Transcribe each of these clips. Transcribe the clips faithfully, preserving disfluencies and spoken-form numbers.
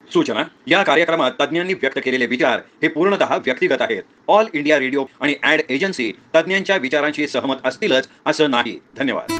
सूचना या कार्यक्रमात तज्ज्ञांनी व्यक्त केलेले विचार हे पूर्णतः व्यक्तिगत आहेत. ऑल इंडिया रेडिओ आणि ॲड एजन्सी तज्ज्ञांच्या विचारांशी सहमत असतीलच असं नाही. धन्यवाद.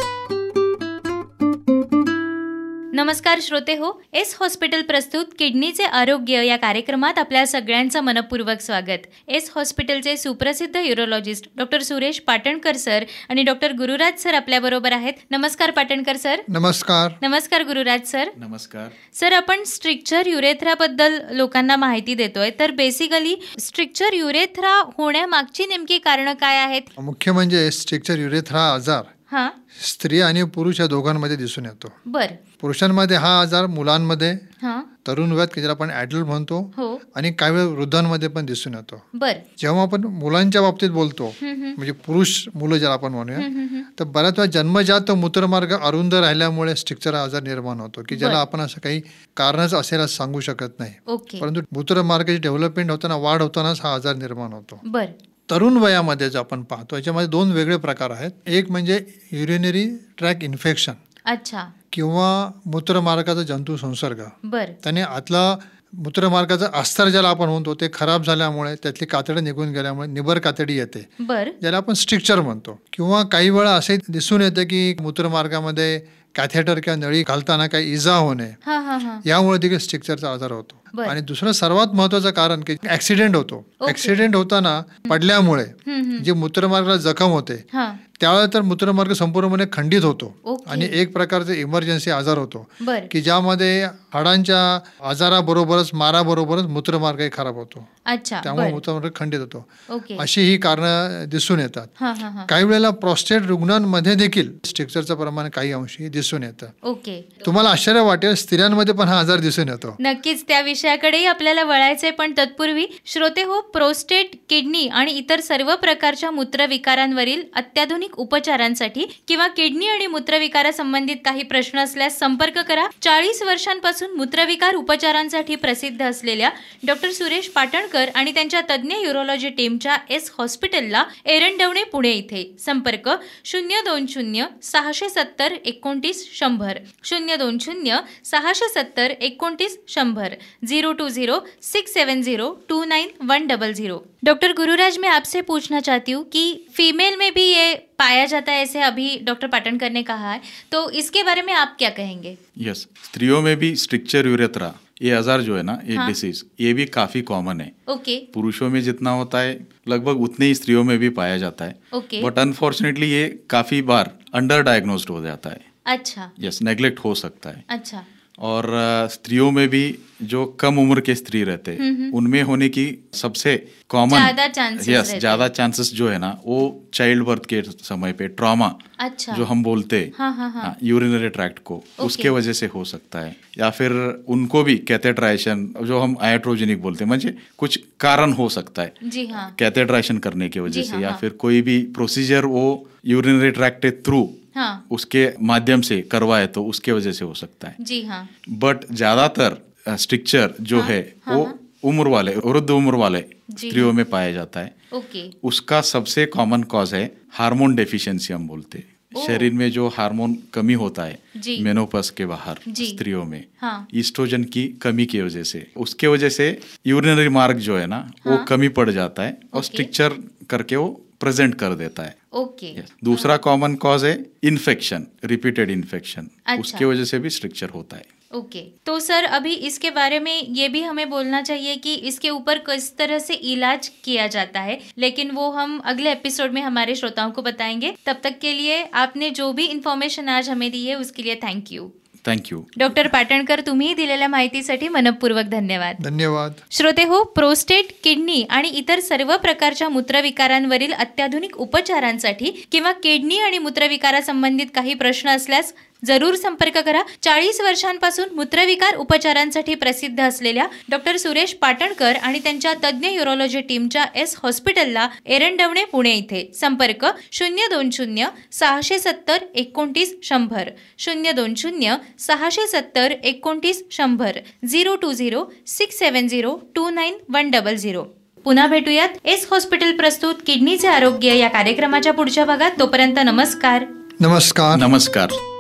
नमस्कार श्रोते हो, एस हॉस्पिटल प्रस्तुत किडनीचे आरोग्य या कार्यक्रमात आपल्या सगळ्यांचं मनपूर्वक स्वागत. एस हॉस्पिटलचे सुप्रसिद्ध urologist doctor Suresh Patankar sir आणि डॉक्टर गुरुराज सर आपल्याबरोबर आहेत. नमस्कार पाटणकर सर. नमस्कार. नमस्कार गुरुराज सर. नमस्कार सर. आपण स्ट्रिक्चर युरेथ्राबद्दल लोकांना माहिती देतोय, तर बेसिकली स्ट्रिक्चर युरेथ्रा होण्यामागची नेमकी कारणं काय आहेत? मुख्य म्हणजे स्ट्रिक्चर युरेथ्रा आजार हा स्त्री आणि पुरुष या दोघांमध्ये दिसून येतो. बर. पुरुषांमध्ये हा आजार मुलांमध्ये, हा तरुण वयात ज्याला आपण ॲडल्ट म्हणतो, हो, आणि काही वेळा वृद्धांमध्ये पण दिसून येतो. बर. जेव्हा आपण मुलांच्या बाबतीत बोलतो, म्हणजे पुरुष मुलं ज्याला आपण म्हणूया, तर बऱ्याच वेळा जन्मजात मूत्रमार्ग अरुंद राहिल्यामुळे स्ट्रिक्चर आजार निर्माण होतो, की ज्याला आपण असं काही कारणच असेल असं सांगू शकत नाही. ओके. परंतु मूत्रमार्गाची डेव्हलपमेंट होताना, वाढ होतानाच हा आजार निर्माण होतो. बर. तरुण वयामध्ये जो आपण पाहतो याच्यामध्ये दोन वेगळे प्रकार आहेत. एक म्हणजे युरिनरी ट्रॅक इन्फेक्शन, अच्छा, किंवा मूत्रमार्गाचा जंतू संसर्ग. बर. त्याने आतला मूत्रमार्गाचं अस्तर ज्याला आपण म्हणतो ते खराब झाल्यामुळे, त्यातली कातडी निघून गेल्यामुळे निबर कातडी येते, बर, ज्याला आपण स्ट्रिक्चर म्हणतो. किंवा काही वेळा असे दिसून येते की मूत्रमार्गामध्ये कॅथेटर किंवा नळी घालताना काही इजा होणे, यामुळे देखील स्ट्रिक्चरचा आजार होतो. आणि दुसरं सर्वात महत्वाचं कारण की ऍक्सिडेंट होतो. ऍक्सिडेंट होताना पडल्यामुळे जे मूत्रमार्गाला जखम होते, त्यावेळेला तर मूत्रमार्ग संपूर्णपणे खंडित होतो आणि एक प्रकारचा इमर्जन्सी आजार होतो, की ज्यामध्ये हाडांच्या आजाराबरोबरच माराबरोबरच मूत्रमार्गही खराब होतो. त्यामुळे मूत्रमार्ग खंडित होतो. अशी ही कारणं दिसून येतात. काही वेळेला प्रोस्टेट रुग्णांमध्ये देखील स्ट्रिक्चरचं प्रमाण काही अंशी दिसून येतं. तुम्हाला आश्चर्य वाटेल, स्त्रियांमध्ये पण हा आजार दिसून येतो. नक्कीच त्या विषयाकडेही आपल्याला वळायचंय, पण तत्पूर्वी श्रोते हो, प्रोस्टेट, किडनी आणि इतर सर्व प्रकारच्या मूत्रविकारांवरील अत्याधुनिक उपचारांसाठी किंवा किडनी आणि मूत्रविकारा संबंधित काही प्रश्न असल्यास संपर्क करा. चाळीस वर्षांपासून मूत्रविकार उपचारांसाठी प्रसिद्ध असलेल्या डॉक्टर सुरेश पाटणकर आणि त्यांच्या तज्ज्ञ युरोलॉजी टीमच्या एस हॉस्पिटलला, एरंडवणे, पुणे इथे. संपर्क शून्य दोन शून्य सहाशे सत्तर एकोणतीस शंभर शून्य दोन शून्य सहाशे सत्तर एकोणतीस शंभर zero two zero six seven zero two nine one double zero. Doctor Gururaj, मैं आपसे पूछना चाहती हूँ कि फीमेल में भी ये पाया जाता है, ऐसे अभी डॉक्टर पाटणकर ने कहा है, तो इसके बारे में आप क्या कहेंगे? यस, स्त्रियों में भी स्ट्रिक्चर यूरेथ्रा ये आजार जो है ना, ये डिसीज, ये भी काफी कॉमन है. ओके. पुरुषों में जितना होता है लगभग उतने ही स्त्रियों में भी पाया जाता है. ओके. बट अनफॉर्चुनेटली ये काफी बार अंडर डायग्नोस्ड हो जाता है. अच्छा. यस, नेग्लेक्ट हो सकता है. अच्छा. और स्त्रियों में भी जो कम उम्र के स्त्री रहते हैं, उनमें होने की सबसे कॉमन ज्यादा चांसेस यस ज्यादा चांसेस जो है ना, वो चाइल्ड बर्थ के समय पे ट्रॉमा, अच्छा, जो हम बोलते हैं यूरिनरी ट्रैक्ट को, उसके वजह से हो सकता है. या फिर उनको भी कैथेटराइजेशन, जो हम आयाट्रोजेनिक बोलते हैं, म्हणजे कुछ कारण हो सकता है. जी हाँ. कैथेटराइजेशन करने की वजह से, या फिर कोई भी प्रोसीजर वो यूरिनरी ट्रैक्ट के थ्रू, हाँ, उसके माध्यम से करवाए तो उसके वजह से हो सकता है. जी हाँ. बट ज्यादातर स्ट्रिक्चर जो हाँ, है हाँ, वो हाँ, उम्र वाले, वृद्ध उम्र वाले स्त्रियों में पाया जाता है. ओके. उसका सबसे कॉमन कॉज है हार्मोन डेफिशिएंसी, हम बोलते हैं. शरीर में जो हार्मोन कमी होता है मेनोपॉज के बाहर स्त्रियों में, हाँ, ईस्ट्रोजन की कमी की वजह से, उसके वजह से यूरिनरी मार्ग जो है ना, वो हाँ, कमी पड़ जाता है और स्ट्रिक्चर करके वो प्रेजेंट कर देता है. ओके. yes. दूसरा कॉमन कॉज है इन्फेक्शन, रिपीटेड इन्फेक्शन. अच्छा. उसके वजह से भी स्ट्रिक्चर होता है. ओके. तो सर, अभी इसके बारे में ये भी हमें बोलना चाहिए कि इसके ऊपर किस तरह से इलाज किया जाता है, लेकिन वो हम अगले एपिसोड में हमारे श्रोताओं को बताएंगे. तब तक के लिए आपने जो भी इन्फॉर्मेशन आज हमें दी है उसके लिए thank you. Thank you. Doctor Patankar, तुम्ही दिलेल्या माहितीसाठी मनपूर्वक धन्यवाद. धन्यवाद. श्रोते हो, प्रोस्टेट, किडनी आणि इतर सर्व प्रकारच्या मूत्रविकारांवरील अत्याधुनिक उपचारांसाठी किंवा किडनी आणि मूत्रविकारा संबंधित काही प्रश्न असल्यास जरूर संपर्क करा. चाळीस वर्षांपासून मूत्रविकार उपचारांसाठी प्रसिद्ध असलेल्या डॉक्टर सुरेश पाटणकर आणि त्यांच्या तज्ज्ञ युरोलॉजी टीमच्या एस हॉस्पिटलला, एरंडवणे, पुणे इथे. संपर्क शून्य दोन शून्य सहाशे सत्तर एकोणतीस शंभर शून्य दोन शून्य सहाशे सत्तर एकोणतीस शंभर zero two zero six seven zero two nine one double zero. पुन्हा भेटूयात एस हॉस्पिटल प्रस्तुत किडनीचे आरोग्य या कार्यक्रमाच्या पुढच्या भागात. तोपर्यंत नमस्कार. नमस्कार. नमस्कार.